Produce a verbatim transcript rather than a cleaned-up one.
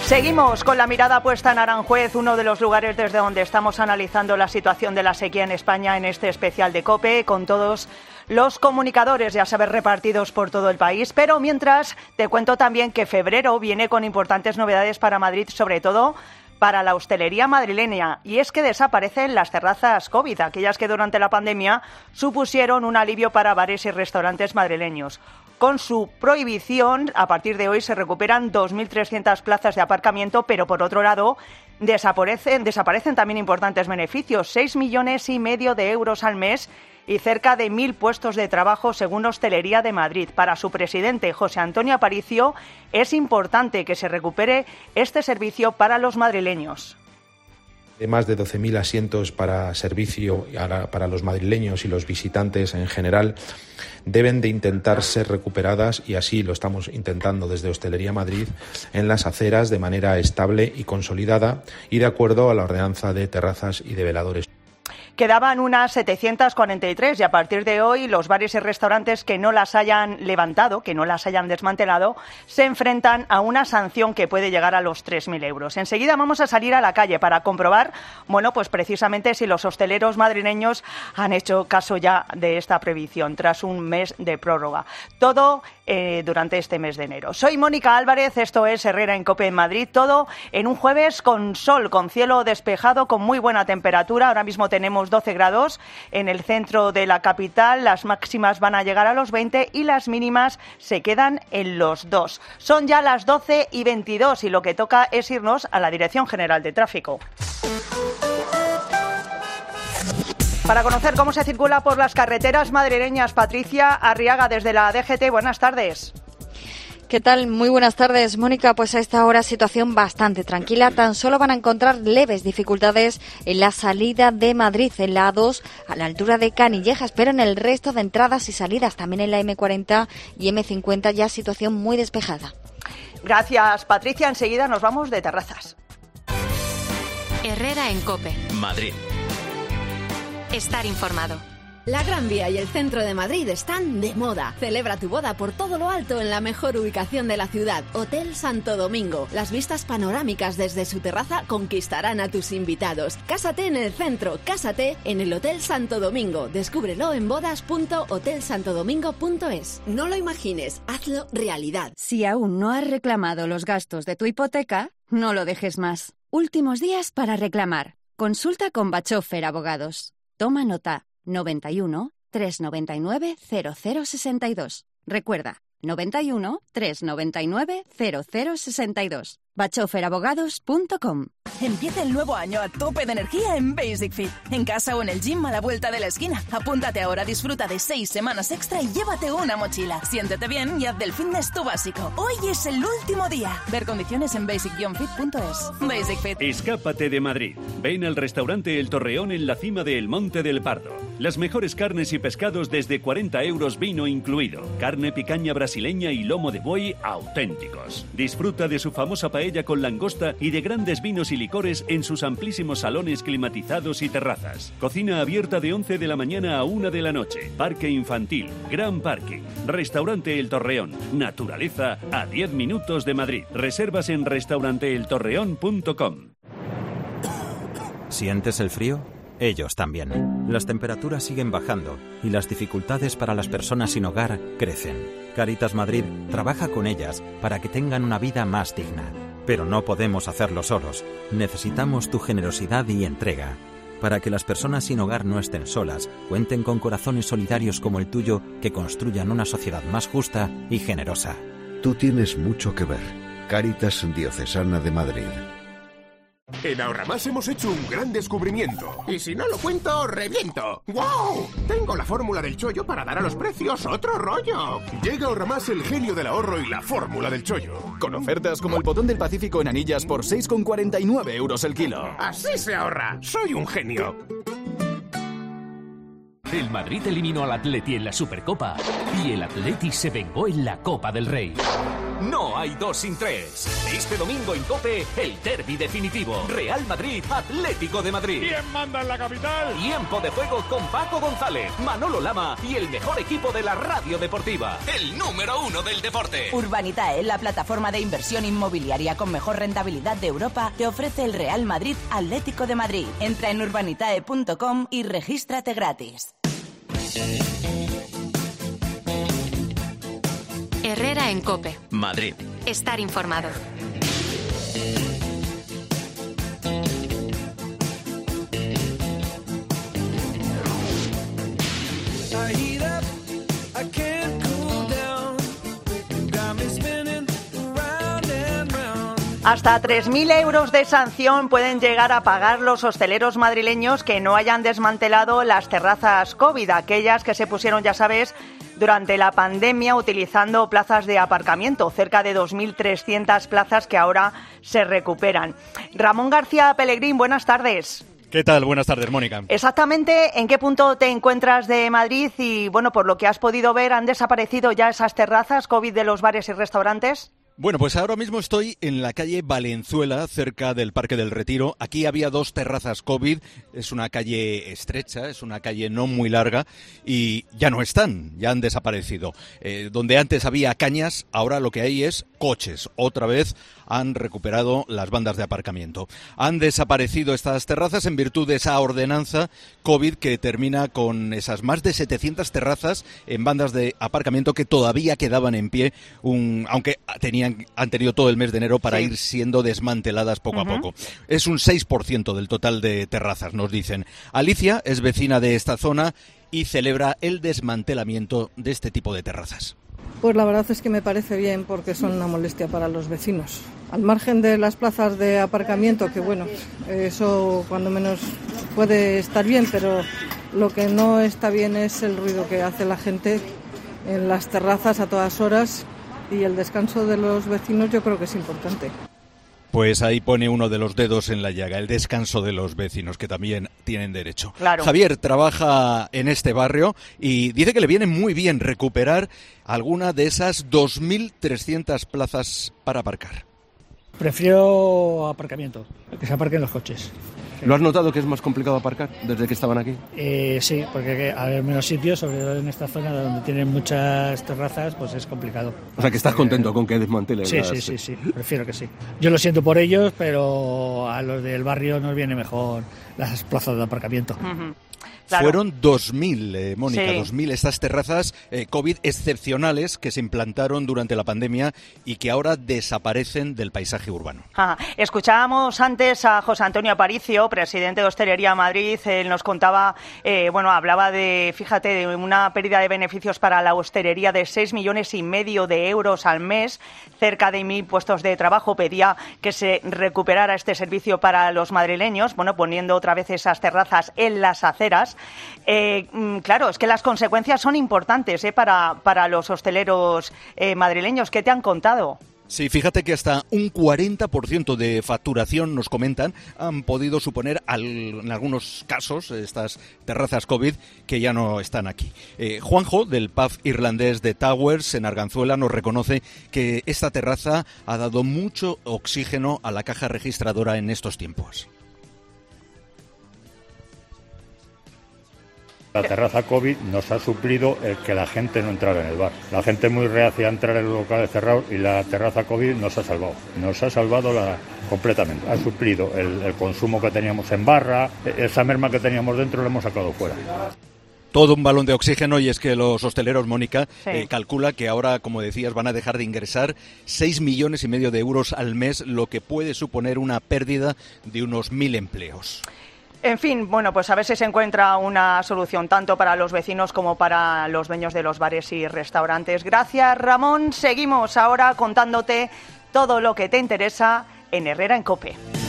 Seguimos con la mirada puesta en Aranjuez, uno de los lugares desde donde estamos analizando la situación de la sequía en España en este especial de COPE, con todos los comunicadores, ya sabes, repartidos por todo el país. Pero mientras, te cuento también que febrero viene con importantes novedades para Madrid, sobre todo para la hostelería madrileña, y es que desaparecen las terrazas COVID, aquellas que durante la pandemia supusieron un alivio para bares y restaurantes madrileños. Con su prohibición, a partir de hoy se recuperan dos mil trescientas plazas de aparcamiento, pero por otro lado desaparecen, desaparecen también importantes beneficios, seis millones y medio de euros al mes y cerca de mil puestos de trabajo según Hostelería de Madrid. Para su presidente, José Antonio Aparicio, es importante que se recupere este servicio para los madrileños. De más de doce mil asientos para servicio para los madrileños y los visitantes en general deben de intentar ser recuperadas, y así lo estamos intentando desde Hostelería Madrid, en las aceras de manera estable y consolidada y de acuerdo a la ordenanza de terrazas y de veladores. Quedaban unas setecientas cuarenta y tres y a partir de hoy los bares y restaurantes que no las hayan levantado, que no las hayan desmantelado, se enfrentan a una sanción que puede llegar a los tres mil euros. Enseguida vamos a salir a la calle para comprobar, bueno, pues precisamente si los hosteleros madrileños han hecho caso ya de esta prohibición tras un mes de prórroga. Todo eh, durante este mes de enero. Soy Mónica Álvarez, esto es Herrera en COPE en Madrid, todo en un jueves con sol, con cielo despejado, con muy buena temperatura. Ahora mismo tenemos doce grados en el centro de la capital, las máximas van a llegar a los veinte y las mínimas se quedan en los dos. Son ya las doce y veintidós y lo que toca es irnos a la Dirección General de Tráfico. Para conocer cómo se circula por las carreteras madrileñas, Patricia Arriaga desde la D G T, buenas tardes. ¿Qué tal? Muy buenas tardes, Mónica. Pues a esta hora situación bastante tranquila. Tan solo van a encontrar leves dificultades en la salida de Madrid, en la A dos, a la altura de Canillejas, pero en el resto de entradas y salidas, también en la eme cuarenta y eme cincuenta, ya situación muy despejada. Gracias, Patricia. Enseguida nos vamos de terrazas. Herrera en COPE. Madrid. Estar informado. La Gran Vía y el centro de Madrid están de moda. Celebra tu boda por todo lo alto en la mejor ubicación de la ciudad, Hotel Santo Domingo. Las vistas panorámicas desde su terraza conquistarán a tus invitados. Cásate en el centro, cásate en el Hotel Santo Domingo. Descúbrelo en bodas punto hotel santo domingo punto es. No lo imagines, hazlo realidad. Si aún no has reclamado los gastos de tu hipoteca, no lo dejes más. Últimos días para reclamar. Consulta con Bachofer Abogados. Toma nota. noventa y uno, trescientos noventa y nueve, cero cero sesenta y dos. Recuerda, noventa y uno, trescientos noventa y nueve, cero cero sesenta y dos. bachofer abogados punto com. Empieza el nuevo año a tope de energía en Basic Fit. En casa o en el gym a la vuelta de la esquina. Apúntate ahora, disfruta de seis semanas extra y llévate una mochila. Siéntete bien y haz del fitness tu básico. Hoy es el último día. Ver condiciones en basic fit punto es. Basic Fit. Escápate de Madrid. Ven al restaurante El Torreón en la cima del Monte del Pardo. Las mejores carnes y pescados desde cuarenta euros, vino incluido. Carne picaña brasileña y lomo de buey auténticos. Disfruta de su famosa paella con langosta y de grandes vinos y licores en sus amplísimos salones climatizados y terrazas. Cocina abierta de once de la mañana a una de la noche. Parque infantil, gran parking. Restaurante El Torreón. Naturaleza a diez minutos de Madrid. Reservas en restaurante el torreón punto com. ¿Sientes el frío? Ellos también. Las temperaturas siguen bajando y las dificultades para las personas sin hogar crecen. Cáritas Madrid trabaja con ellas para que tengan una vida más digna. Pero no podemos hacerlo solos. Necesitamos tu generosidad y entrega. Para que las personas sin hogar no estén solas, cuenten con corazones solidarios como el tuyo que construyan una sociedad más justa y generosa. Tú tienes mucho que ver. Cáritas Diocesana de Madrid. En Ahorramás hemos hecho un gran descubrimiento. Y si no lo cuento, reviento. ¡Wow! Tengo la fórmula del chollo para dar a los precios otro rollo. Llega a Ahorramás el genio del ahorro y la fórmula del chollo. Con ofertas como el botón del Pacífico en anillas por seis con cuarenta y nueve euros el kilo. Así se ahorra. Soy un genio. El Madrid eliminó al Atleti en la Supercopa y el Atleti se vengó en la Copa del Rey. no hay dos sin tres. Este domingo en COPE, el derbi definitivo. Real Madrid, Atlético de Madrid. ¿Quién manda en la capital? Tiempo de juego con Paco González, Manolo Lama y el mejor equipo de la radio deportiva. El número uno del deporte. Urbanitae, la plataforma de inversión inmobiliaria con mejor rentabilidad de Europa, te ofrece el Real Madrid Atlético de Madrid. Entra en urbanitae punto com y regístrate gratis. Herrera en COPE. Madrid. Estar informado. Hasta tres mil euros de sanción pueden llegar a pagar los hosteleros madrileños que no hayan desmantelado las terrazas COVID, aquellas que se pusieron, ya sabes, durante la pandemia utilizando plazas de aparcamiento, cerca de dos mil trescientas plazas que ahora se recuperan. Ramón García Pellegrín, buenas tardes. ¿Qué tal? Buenas tardes, Mónica. Exactamente, ¿en qué punto te encuentras de Madrid? Y, bueno, por lo que has podido ver, ¿han desaparecido ya esas terrazas COVID de los bares y restaurantes? Bueno, pues ahora mismo estoy en la calle Valenzuela, cerca del Parque del Retiro. Aquí había dos terrazas COVID, es una calle estrecha, es una calle no muy larga y ya no están, ya han desaparecido. Eh, donde antes había cañas, ahora lo que hay es coches. Otra vez han recuperado las bandas de aparcamiento. Han desaparecido estas terrazas en virtud de esa ordenanza COVID que termina con esas más de setecientas terrazas en bandas de aparcamiento que todavía quedaban en pie, un, aunque tenían han tenido todo el mes de enero para sí. ir siendo desmanteladas poco uh-huh. a poco. Es un seis por ciento del total de terrazas, nos dicen. Alicia es vecina de esta zona y celebra el desmantelamiento de este tipo de terrazas. Pues la verdad es que me parece bien porque son una molestia para los vecinos. Al margen de las plazas de aparcamiento, que bueno, eso cuando menos puede estar bien, pero lo que no está bien es el ruido que hace la gente en las terrazas a todas horas. Y el descanso de los vecinos yo creo que es importante. Pues ahí pone uno de los dedos en la llaga, el descanso de los vecinos, que también tienen derecho. Claro. Javier trabaja en este barrio y dice que le viene muy bien recuperar alguna de esas dos mil trescientas plazas para aparcar. Prefiero aparcamiento, que se aparquen los coches. ¿Lo has notado que es más complicado aparcar desde que estaban aquí? Eh, sí, porque hay menos sitios, sobre todo en esta zona donde tienen muchas terrazas, pues es complicado. O sea, que estás contento con que desmantelen. Sí, las... sí, sí, sí, prefiero que sí. Yo lo siento por ellos, pero a los del barrio nos viene mejor las plazas de aparcamiento. Uh-huh. Claro. Fueron dos mil, eh, Mónica, sí. dos mil estas terrazas eh, COVID excepcionales que se implantaron durante la pandemia y que ahora desaparecen del paisaje urbano. Ah, escuchábamos antes a José Antonio Aparicio, presidente de Hostelería Madrid. Él nos contaba, eh, bueno, hablaba de, fíjate, de una pérdida de beneficios para la hostelería de seis millones y medio de euros al mes, cerca de mil puestos de trabajo. Pedía que se recuperara este servicio para los madrileños, bueno, poniendo otra vez esas terrazas en las aceras. Eh, claro, es que las consecuencias son importantes eh, para, para los hosteleros eh, madrileños. ¿Qué te han contado? Sí, fíjate que hasta un cuarenta por ciento de facturación, nos comentan, han podido suponer al, en algunos casos estas terrazas COVID que ya no están aquí. Eh, Juanjo, del pub irlandés de Towers en Arganzuela, nos reconoce que esta terraza ha dado mucho oxígeno a la caja registradora en estos tiempos. La terraza COVID nos ha suplido el que la gente no entrara en el bar. La gente muy reacia a entrar en los locales cerrados y la terraza COVID nos ha salvado. Nos ha salvado la, completamente. Ha suplido el, el consumo que teníamos en barra, esa merma que teníamos dentro la hemos sacado fuera. Todo un balón de oxígeno, y es que los hosteleros, Mónica, sí. eh, calcula que ahora, como decías, van a dejar de ingresar seis millones y medio de euros al mes, lo que puede suponer una pérdida de unos mil empleos. En fin, bueno, pues a ver si se encuentra una solución tanto para los vecinos como para los dueños de los bares y restaurantes. Gracias, Ramón. Seguimos ahora contándote todo lo que te interesa en Herrera en COPE.